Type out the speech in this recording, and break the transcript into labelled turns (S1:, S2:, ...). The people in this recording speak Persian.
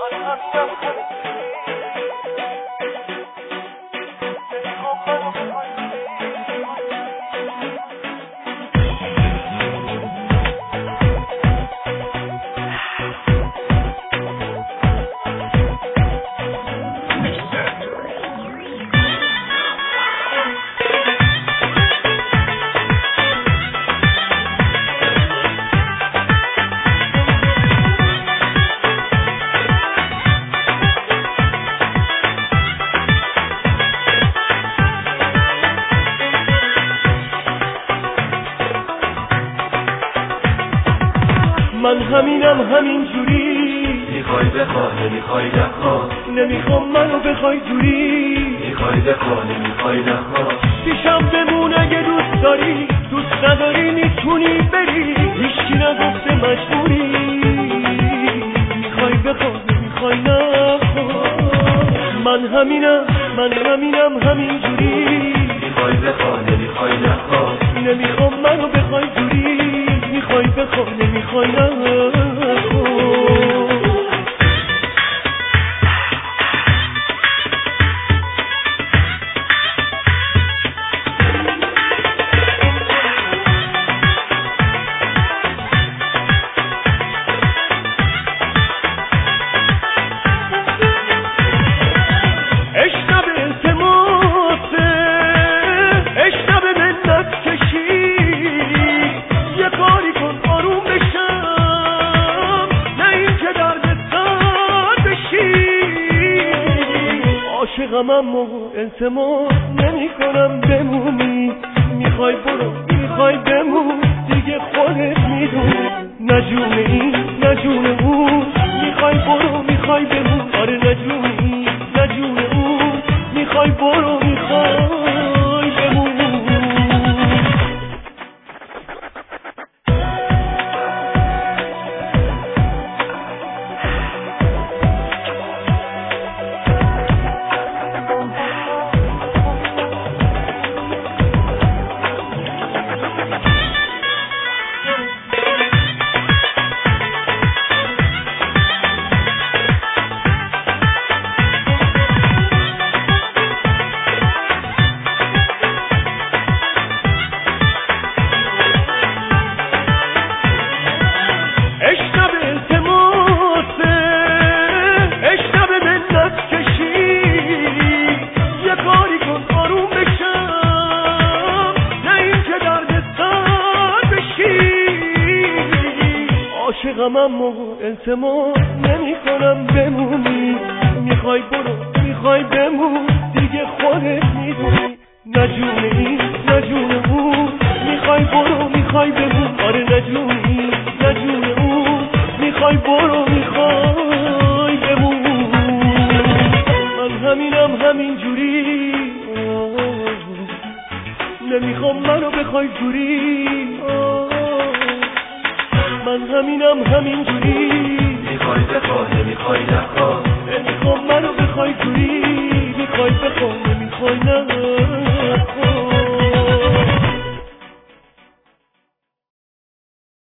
S1: من همینم همین جوری،
S2: میخوای بخواه نمیخوای نخواه،
S1: نمیخوام منو بخوای جوری،
S2: میخوای بخواه نمیخوای نخواه،
S1: پیشم بمون اگه دوست داری، دوست نداری میتونی بری، هیچکی نگفته مجبوری، میخوای بخواه نمیخوای نخواه. من همینم همین جوری،
S2: میخوای بخواه نمیخوای نخواه،
S1: نمیخوام منو بخوای جوری، میخوای بخواه نمیخوای نخواه. عاشقم و التماس نمی کنم بمونی، میخوای برو میخوای بمون، دیگه خودت میدونی، نجوم این نجوم اون، میخوای برو میخوای بمون، آره نجوم این نجوم اون، میخوای برو میخوای بمون. عاشقم و التماس نمی کنم بمونی، میخوای برو میخوای بمون، دیگه خودت میدونی، نجوم این نجوم اون، میخوای برو میخوای بمون، آره نجوم این نجوم اون، میخوای برو میخوای بمون. من همینم همین جوری، نمیخوام منو بخوای جوری، من همینم همین جوری،
S2: میخوای بخواه نمیخوای نخواه.